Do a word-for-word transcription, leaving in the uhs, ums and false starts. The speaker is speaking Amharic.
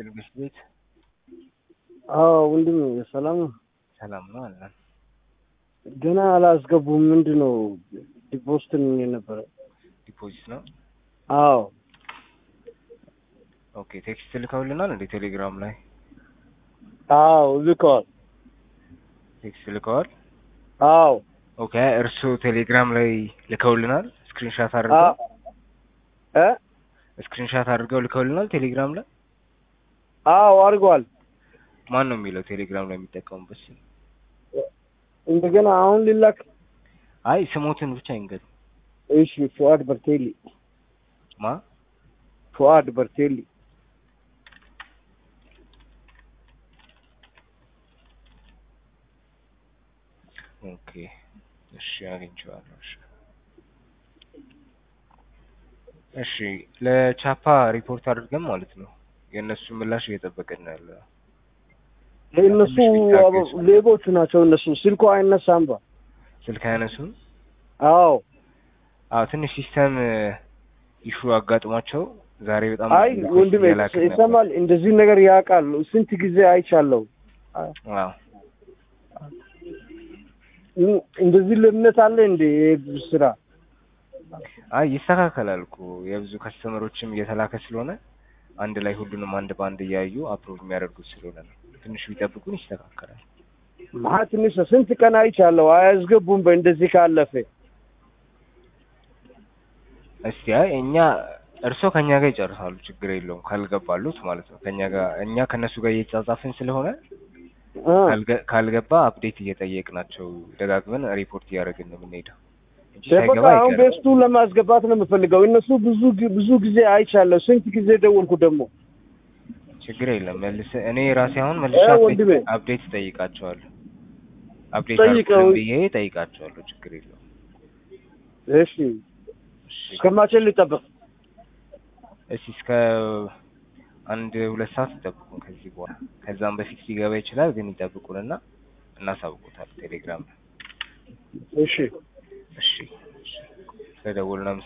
ይስጥልኝ ቤት አዎ ወንድም ሰላም ነው። ሰላም ነው አለ። ገና አላስገቡም። ምንድነው ዲፖዚት ነው የነበረ? ዲፖዚት ነው። አዎ ኦኬ ቴክስት ልከውልናል እንዴ ቴሌግራም ላይ? አዎ ልከዋል። ቴክስት ልከዋል? አዎ ኦኬ እርሱ ቴሌግራም ላይ ልከውልናል ስክሪንሾት አድርገው እ ስክሪንሾት አድርገው ልከውልናል ቴሌግራም ላይ? አዎ አድርጓል። ማን ነው የሚለው ቴሌግራም ላይ የሚጠቀሙበት ስም? እንደገና አሁን ሊላክ አይ ስሞትን ብቻ ይንገር። እሺ ፉአድ በርቴሊ። ማ ፉአድ በርቴሊ። ኦኬ እሺ አግኝቼዋለሁ። እሺ እሺ ለቻፓ ሪፖርት አድርገን ማለት ነው። የእነሱ ምላሽ እየጠበቅን ነው ያለው። እነሱ ሌቦች ናቸው። እነሱ ስልኩ አይነሳም ባ ስልክ አይነሱም። አዎ አዎ ትንሽ ሲስተም ኢሹ አጋጥሟቸው ዛሬ በጣም አይ ወንድሜ ይሰማል። እንደዚህ ነገር ያውቃል። ስንት ጊዜ አይቻለሁ። አዎ እንደዚህ ልምነት አለ እንዴ ስራ? አይ ይስተካከላል እኮ የብዙ ከስተመሮችም እየተላከ ስለሆነ አንድ ላይ ሁሉንም አንድ ባንድ እያዩ አፕሮቭ የሚያደርጉት ስለሆነ ነው። ትንሽ ቢጠብቁን ይስተካከላል። ማለት ትንሽ ስንት ቀን አይቻለሁ አያስገቡም። በእንደዚህ ካለፈ እስቲ አይ እኛ እርሶ ከኛ ጋር ይጨርሳሉ፣ ችግር የለውም ካልገባሉት ማለት ነው። ከኛ ጋር እኛ ከነሱ ጋር እየተጻጻፍን ስለሆነ ካልገባ አፕዴት እየጠየቅናቸው ደጋግመን ሪፖርት እያደረግን ነው የምንሄደው። በቃ አሁን ቤስቱ ለማስገባት ነው የምፈልገው። እነሱ ብዙ ብዙ ጊዜ አይቻለሁ። ስንት ጊዜ ደወልኩ ደግሞ። ችግር የለም መልስ እኔ ራሴ አሁን መልሼ አፕዴት ጠይቃቸዋለሁ። አፕዴት አድርጉልኝ ብዬ ጠይቃቸዋለሁ። ችግር የለውም። እሺ እስከማቼ ልጠብቅ? እሺ እስከ አንድ ሁለት ሰዓት ይጠብቁ ከዚህ በኋላ። ከዛም በፊት ሊገባ ይችላል፣ ግን ይጠብቁንና እናሳውቁታለን ቴሌግራም ላይ። እሺ እሺ ስለደወሉና